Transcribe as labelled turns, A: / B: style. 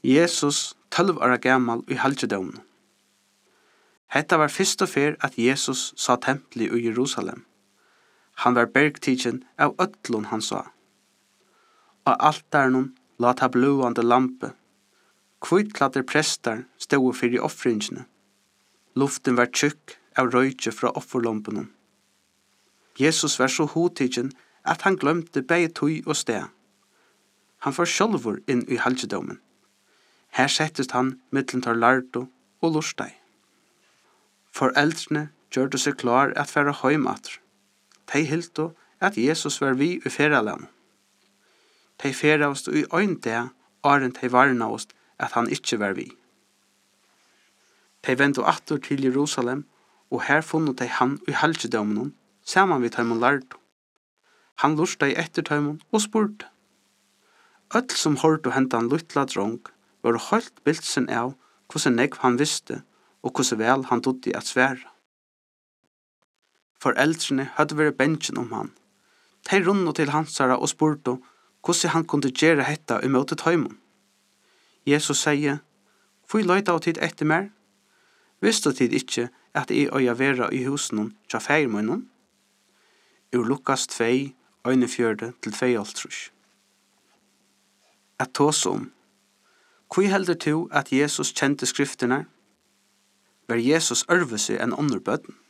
A: Jesus 12 år gammal i halvdjedømmen. Hetta var fyrst og fer at Jesus sa templi i Jerusalem. Han var bergtidjen av ötlun han sa. Og altarnum la ta blåande lampe. Kvitklatter prestar stod fyrir offringene. Luften var tjukk av røyke fra offerlompenum. Jesus var så hotidjen at han glömte begge tøy og sted. Han får sjølvor inn i halvdjedømmen. Her settest han mittlen tar lardo og lorstei. Foreldrene gjørte seg klar at færa heimater. De hilto at Jesus var vi i feraland. De feravst i øyn det, åren de varnaost at han ikkje var vi. De vendte atter til Jerusalem, og her funnet de han i halvdjedømmen, saman vi tøymon lardo. Han lorstei etter tøymon og spurte. Öll som hørte hentan luttla drong, var høylt bildsen av hvordan negv han visste, og hvordan vel han trodde at svære. Foreldrene hadde vært bensjen om han. De rundet til hansara og spurte hvordan han kunne gjøre hetta i møte tøymon. Jesus sier, «Hvor løyta av tid etter mer? Visste tid ikkje at jeg øya vera i husen tja feirmønnen?» Ur Lukas 2, 1-4-2. At tåse om. Hvor heldur du at Jesus kjente skriftene? Var Jesus ørvese enn andre bøtten?